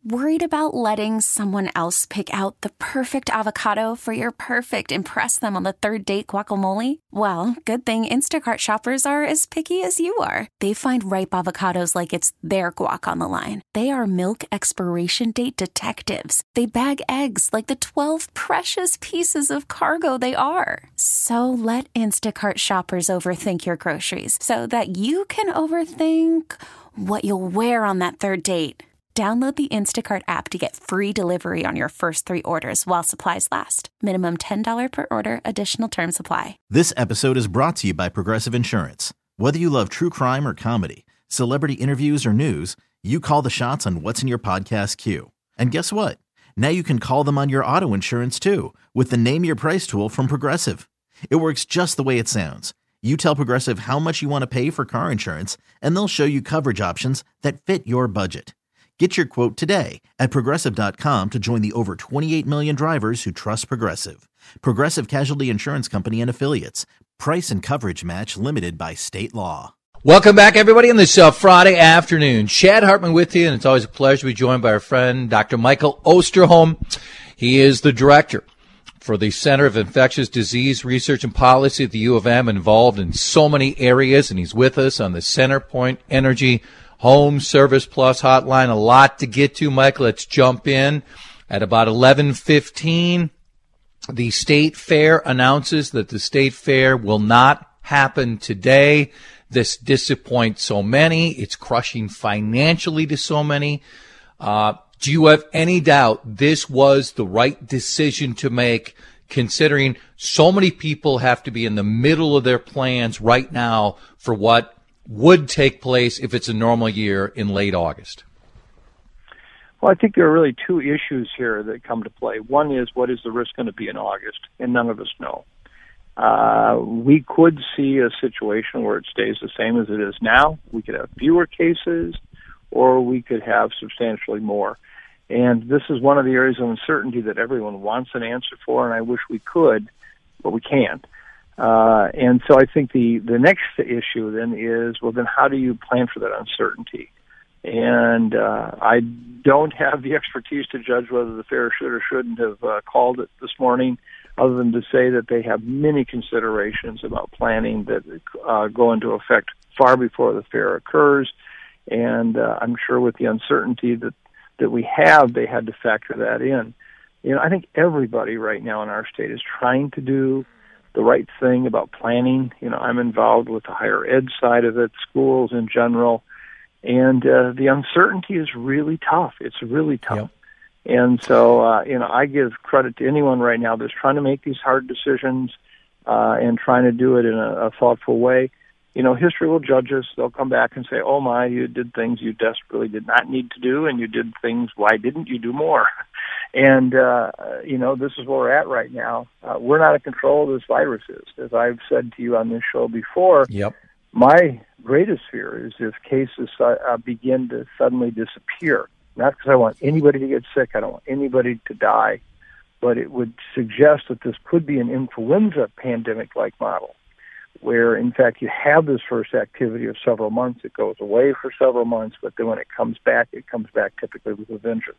Worried about letting someone else pick out the perfect avocado for your perfect impress them on the third date guacamole? Well, good thing Instacart shoppers are as picky as you are. They find ripe avocados like it's their guac on the line. They are milk expiration date detectives. They bag eggs like the 12 precious pieces of cargo they are. So let Instacart shoppers overthink your groceries so that you can overthink what you'll wear on that third date. Download the Instacart app to get free delivery on your first 3 orders while supplies last. Minimum $10 per order. Additional terms apply. This episode is brought to you by Progressive Insurance. Whether you love true crime or comedy, celebrity interviews or news, you call the shots on what's in your podcast queue. And guess what? Now you can call them on your auto insurance too with the Name Your Price tool from Progressive. It works just the way it sounds. You tell Progressive how much you want to pay for car insurance, and they'll show you coverage options that fit your budget. Get your quote today at Progressive.com to join the over 28 million drivers who trust Progressive. Progressive Casualty Insurance Company and Affiliates. Price and coverage match limited by state law. Welcome back, everybody, on this Friday afternoon. Chad Hartman with you, and it's always a pleasure to be joined by our friend, Dr. Michael Osterholm. He is the director for the Center of Infectious Disease Research and Policy at the U of M, involved in so many areas, and he's with us on the CenterPoint Energy Home Service Plus hotline. A lot to get to, Mike. Let's jump in. At about 11:15, the State Fair announces that the State Fair will not happen today. This disappoints so many. It's crushing financially to so many. Do you have any doubt this was the right decision to make, considering so many people have to be in the middle of their plans right now for what would take place if it's a normal year in late August? Well, I think there are really 2 issues here that come to play. One is, what is the risk going to be in August? And none of us know. We could see a situation where it stays the same as it is now. We could have fewer cases, or we could have substantially more. And this is one of the areas of uncertainty that everyone wants an answer for, and I wish we could, but we can't. And so I think the next issue then is, well, then how do you plan for that uncertainty? And I don't have the expertise to judge whether the fair should or shouldn't have called it this morning, other than to say that they have many considerations about planning that go into effect far before the fair occurs. And I'm sure with the uncertainty that we have, they had to factor that in. You know, I think everybody right now in our state is trying to do the right thing about planning. You know, I'm involved with the higher ed side of it, schools in general, and the uncertainty is really tough. It's really tough. Yep. And so, you know, I give credit to anyone right now that's trying to make these hard decisions and trying to do it in a thoughtful way. You know, history will judge us. They'll come back and say, oh my, you did things you desperately did not need to do, and you did things, why didn't you do more? And, you know, this is where we're at right now. We're not in control of this virus. As I've said to you on this show before, Yep. My greatest fear is if cases begin to suddenly disappear. Not because I want anybody to get sick. I don't want anybody to die. But it would suggest that this could be an influenza pandemic-like model, where, in fact, you have this first activity of several months. It goes away for several months, but then when it comes back typically with a vengeance.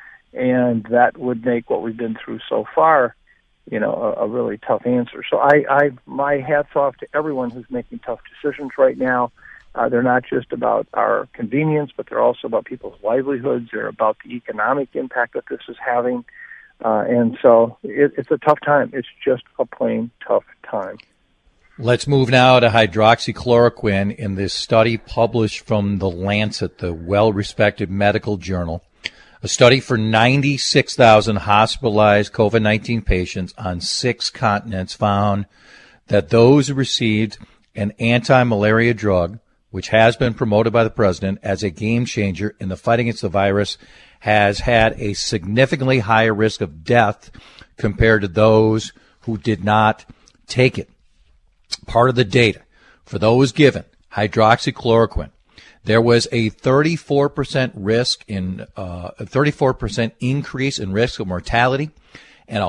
And that would make what we've been through so far, you know, a really tough answer. So my hat's off to everyone who's making tough decisions right now. They're not just about our convenience, but they're also about people's livelihoods. They're about the economic impact that this is having. And so it's a tough time. It's just a plain tough time. Let's move now to hydroxychloroquine in this study published from The Lancet, the well-respected medical journal. A study for 96,000 hospitalized COVID-19 patients on 6 continents found that those who received an anti-malaria drug, which has been promoted by the president as a game changer in the fight against the virus, has had a significantly higher risk of death compared to those who did not take it. Part of the data for those given hydroxychloroquine, there was a 34% risk in a 34% increase in risk of mortality, and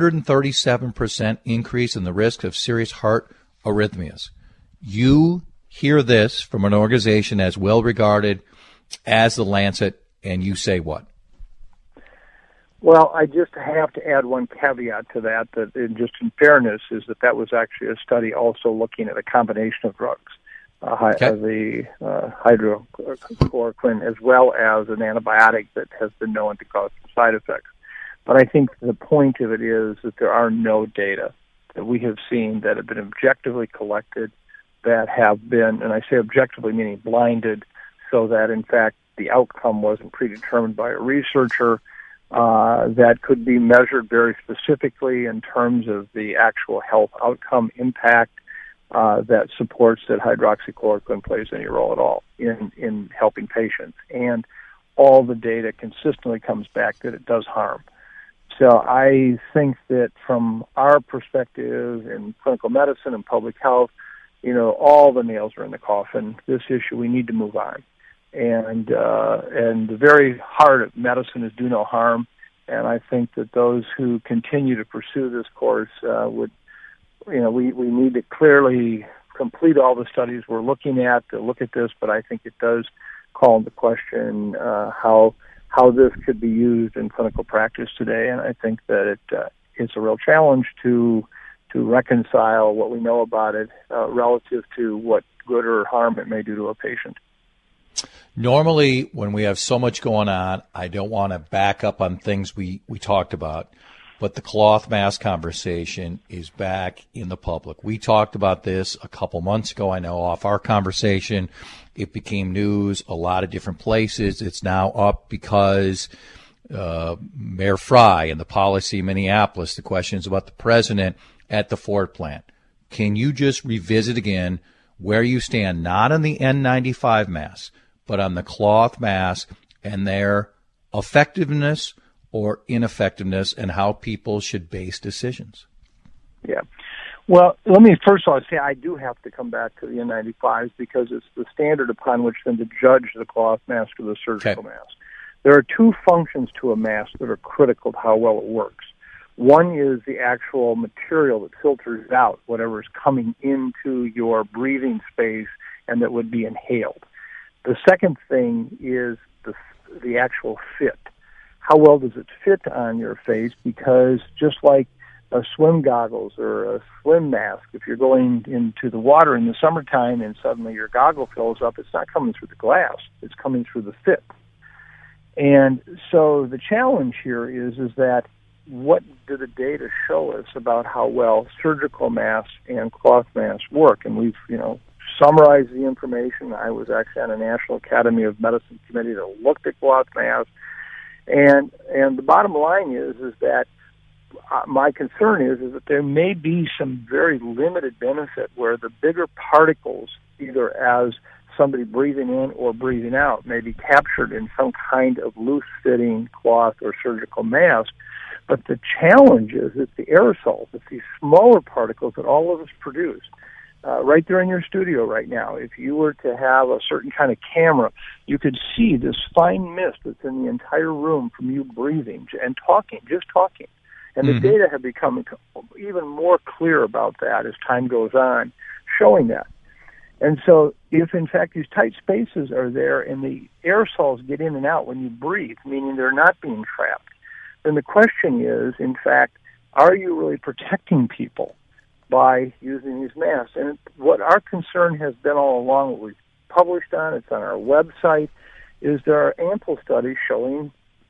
137% increase in the risk of serious heart arrhythmias. You hear this from an organization as well regarded as The Lancet, and you say what? Well, I just have to add one caveat to that, just in fairness, is that was actually a study also looking at a combination of drugs, the hydrochloroquine, as well as an antibiotic that has been known to cause some side effects. But I think the point of it is that there are no data that we have seen that have been objectively collected that have been, and I say objectively meaning blinded, so that in fact the outcome wasn't predetermined by a researcher, that could be measured very specifically in terms of the actual health outcome impact that supports that hydroxychloroquine plays any role at all in helping patients. And all the data consistently comes back that it does harm. So I think that from our perspective in clinical medicine and public health, all the nails are in the coffin. This issue, we need to move on. And the very heart of medicine is do no harm. And I think that those who continue to pursue this course we need to clearly complete all the studies we're looking at to look at this. But I think it does call into question how this could be used in clinical practice today. And I think that it's a real challenge to reconcile what we know about it relative to what good or harm it may do to a patient. Normally, when we have so much going on, I don't want to back up on things we talked about, but the cloth mask conversation is back in the public. We talked about this a couple months ago, I know, off our conversation. It became news a lot of different places. It's now up because Mayor Fry and the policy in Minneapolis, the questions about the president at the Ford plant. Can you just revisit again where you stand, not on the N95 masks, but on the cloth mask and their effectiveness or ineffectiveness and how people should base decisions? Yeah. Well, let me first of all say I do have to come back to the N95s because it's the standard upon which then to judge the cloth mask or the surgical mask. There are two functions to a mask that are critical to how well it works. One is the actual material that filters out whatever is coming into your breathing space and that would be inhaled. The second thing is the actual fit. How well does it fit on your face? Because just like a swim goggles or a swim mask, if you're going into the water in the summertime and suddenly your goggle fills up, it's not coming through the glass, it's coming through the fit. And so the challenge here is that what do the data show us about how well surgical masks and cloth masks work? And we've, summarized the information. I was actually on a National Academy of Medicine committee that looked at cloth masks. And the bottom line is that my concern is that there may be some very limited benefit where the bigger particles, either as somebody breathing in or breathing out, may be captured in some kind of loose-fitting cloth or surgical mask. But the challenge is it's the aerosols, it's these smaller particles that all of us produce. Right there in your studio right now, if you were to have a certain kind of camera, you could see this fine mist that's in the entire room from you breathing and just talking. And the data have become even more clear about that as time goes on, showing that. And so if, in fact, these tight spaces are there and the aerosols get in and out when you breathe, meaning they're not being trapped, then the question is, in fact, are you really protecting people by using these masks? And what our concern has been all along, what we've published on, it's on our website, is there are ample studies showing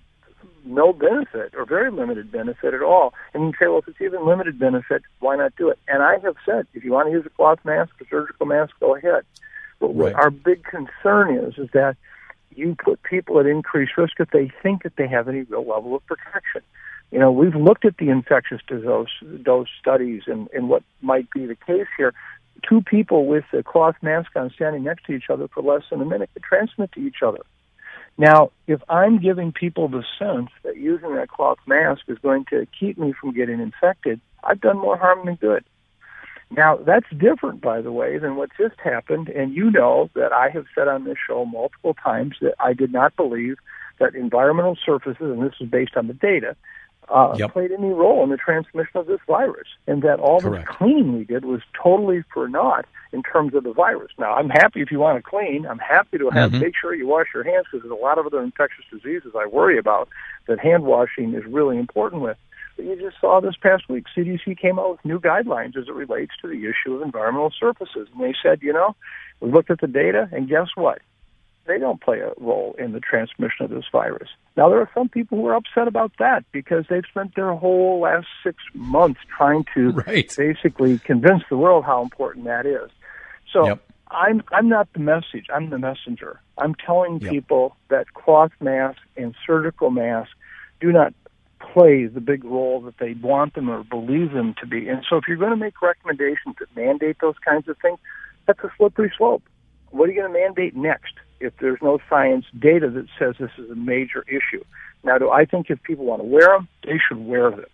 no benefit or very limited benefit at all. And you can say, well, if it's even limited benefit, why not do it? And I have said, if you want to use a cloth mask or surgical mask, go ahead. But what our big concern is that you put people at increased risk if they think that they have any real level of protection. We've looked at the infectious dose studies and what might be the case here. Two people with a cloth mask on standing next to each other for less than a minute could transmit to each other. Now, if I'm giving people the sense that using that cloth mask is going to keep me from getting infected, I've done more harm than good. Now, that's different, by the way, than what just happened, and you know that I have said on this show multiple times that I did not believe that environmental surfaces, and this is based on the data, played any role in the transmission of this virus, and that all this cleaning we did was totally for naught in terms of the virus. Now, I'm happy if you want to clean. I'm happy to make sure you wash your hands, because there's a lot of other infectious diseases I worry about that hand washing is really important with. But you just saw this past week, CDC came out with new guidelines as it relates to the issue of environmental surfaces. And they said, we looked at the data, and guess what? They don't play a role in the transmission of this virus. Now, there are some people who are upset about that because they've spent their whole last 6 months trying to basically convince the world how important that is. So I'm not the message. I'm the messenger. I'm telling people that cloth masks and surgical masks do not play the big role that they want them or believe them to be. And so if you're going to make recommendations that mandate those kinds of things, that's a slippery slope. What are you going to mandate next if there's no science data that says this is a major issue? Now, do I think if people want to wear them, they should wear them.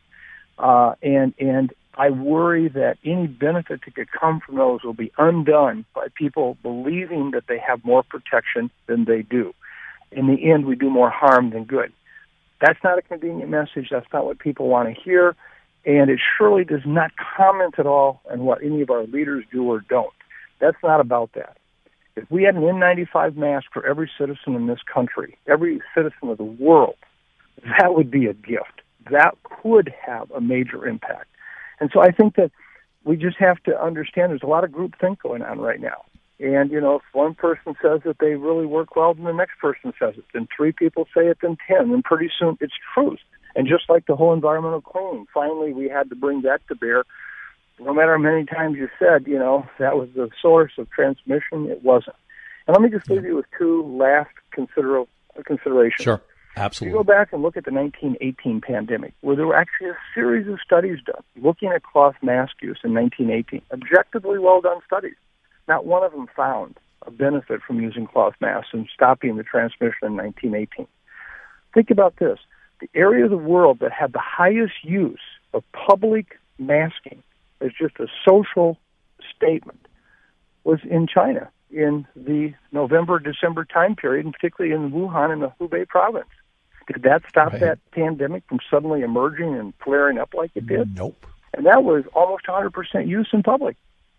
And I worry that any benefit that could come from those will be undone by people believing that they have more protection than they do. In the end, we do more harm than good. That's not a convenient message. That's not what people want to hear. And it surely does not comment at all on what any of our leaders do or don't. That's not about that. If we had an N95 mask for every citizen in this country, every citizen of the world, that would be a gift. That could have a major impact. And so I think that we just have to understand there's a lot of groupthink going on right now. And, if one person says that they really work well, then the next person says it. Then 3 people say it, then 10. And pretty soon it's truth. And just like the whole environmental cleaning, finally we had to bring that to bear. No matter how many times you said, that was the source of transmission, it wasn't. And let me just leave you with 2 last considerations. Sure, absolutely. You go back and look at the 1918 pandemic, where there were actually a series of studies done looking at cloth mask use in 1918, objectively well-done studies. Not one of them found a benefit from using cloth masks and stopping the transmission in 1918. Think about this. The area of the world that had the highest use of public masking as just a social statement was in China in the November-December time period, and particularly in Wuhan in the Hubei province. Did that stop that pandemic from suddenly emerging and flaring up like it did? Nope. And that was almost 100% use in public.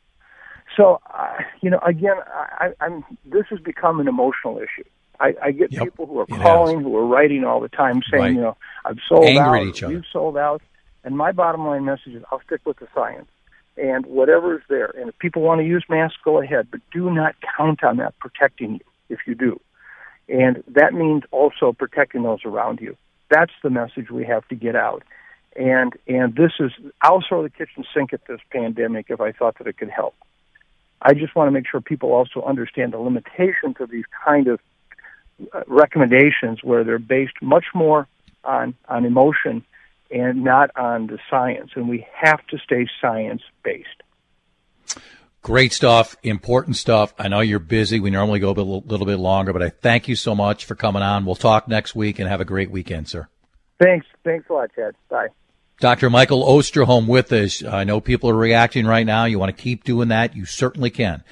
So, again, this has become an emotional issue. I get people who are calling, who are writing all the time saying, I've sold Angry out, at each other. you've sold out. And my bottom line message is I'll stick with the science. And whatever is there. And if people want to use masks, go ahead. But do not count on that protecting you if you do. And that means also protecting those around you. That's the message we have to get out. And this is, I'll throw the kitchen sink at this pandemic if I thought that it could help. I just want to make sure people also understand the limitations of these kind of recommendations where they're based much more on emotion and not on the science. And we have to stay science-based. Great stuff, important stuff. I know you're busy. We normally go a little bit longer, but I thank you so much for coming on. We'll talk next week, and have a great weekend, sir. Thanks. Thanks a lot, Chad. Bye. Dr. Michael Osterholm with us. I know people are reacting right now. You want to keep doing that? You certainly can.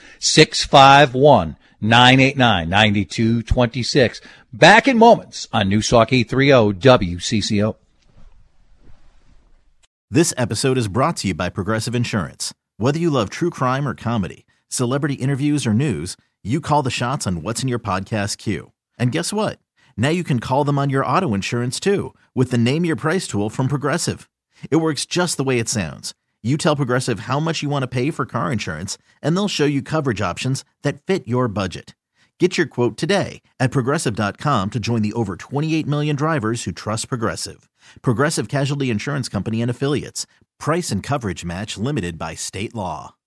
651-989-9226. Back in moments on Newstalk 830 WCCO. This episode is brought to you by Progressive Insurance. Whether you love true crime or comedy, celebrity interviews or news, you call the shots on what's in your podcast queue. And guess what? Now you can call them on your auto insurance too with the Name Your Price tool from Progressive. It works just the way it sounds. You tell Progressive how much you want to pay for car insurance, and they'll show you coverage options that fit your budget. Get your quote today at Progressive.com to join the over 28 million drivers who trust Progressive. Progressive Casualty Insurance Company and Affiliates. Price and coverage match limited by state law.